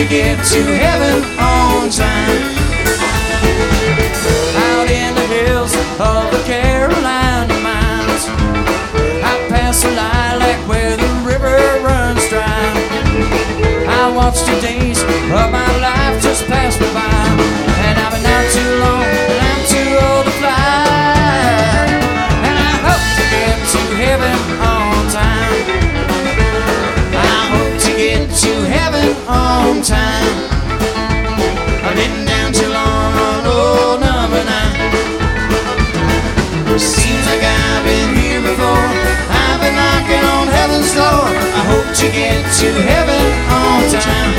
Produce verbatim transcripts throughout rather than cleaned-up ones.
get to heaven on time. Out in the hills of the Carolina mines, I pass a lilac where the river runs dry. I watch the days of my life just pass me by, and I've been out too long and I'm too old to fly. And I hope to get to heaven on time. I hope to get to heaven on time. I've been down too long on old number nine. Seems like I've been here before. I've been knocking on heaven's door. I hope to get to heaven on time.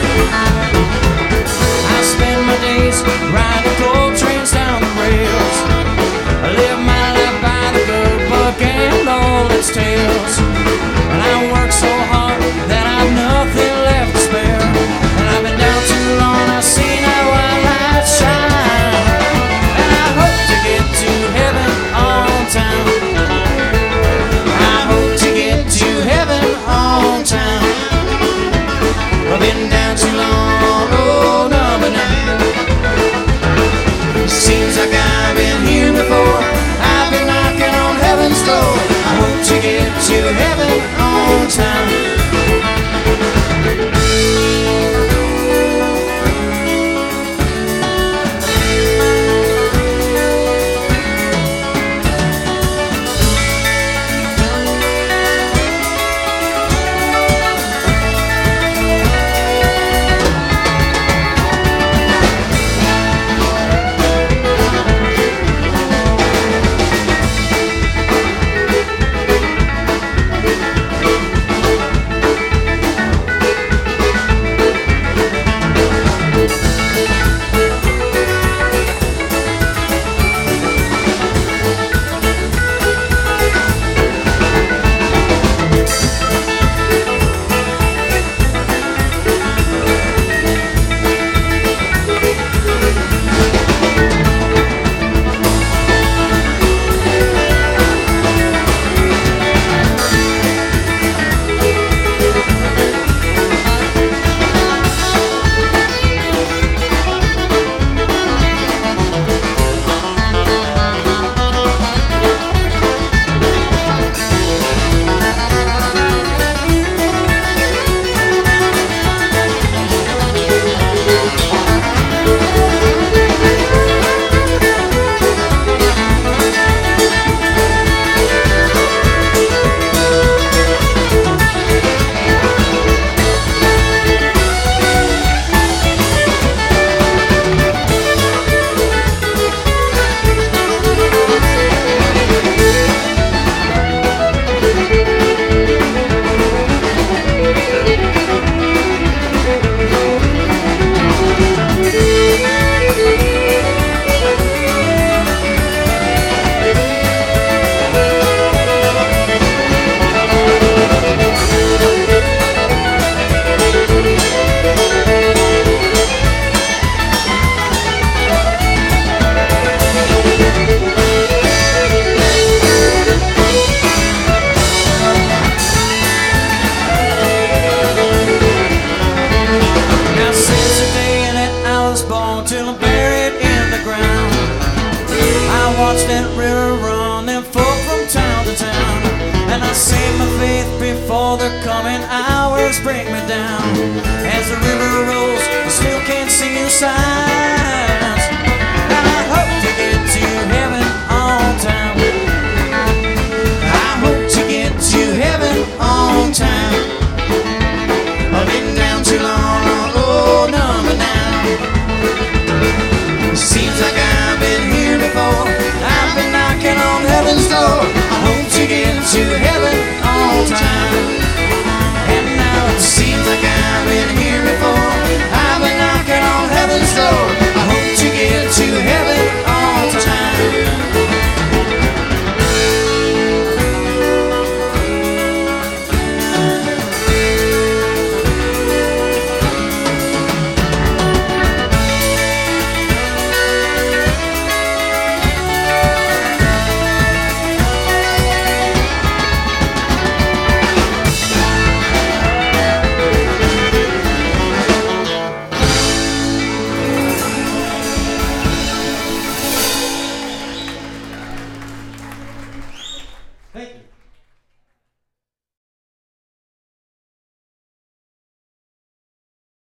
I spend my days riding coal trains down the rails. I live my life by the good book and all its tales. And I work so hard that I've nothing left to spare. And I've been down too long, I've seen how our lights shine. And I hope to get to heaven on time. I hope to get to heaven on time. I've been down too long, oh number nine. Seems like I've been here before. I've been knocking on heaven's door. I hope to get to heaven on time. Watch that river run and flow from town to town. And I save my faith before the coming hours break me down. As the river rolls, I still can't see the signs. And I hope to get to heaven on time. I hope to get to heaven on time. I've been down too long on old number nine. Seems like I've been here before. I've been knocking on heaven's door. I hope to get to heaven on time.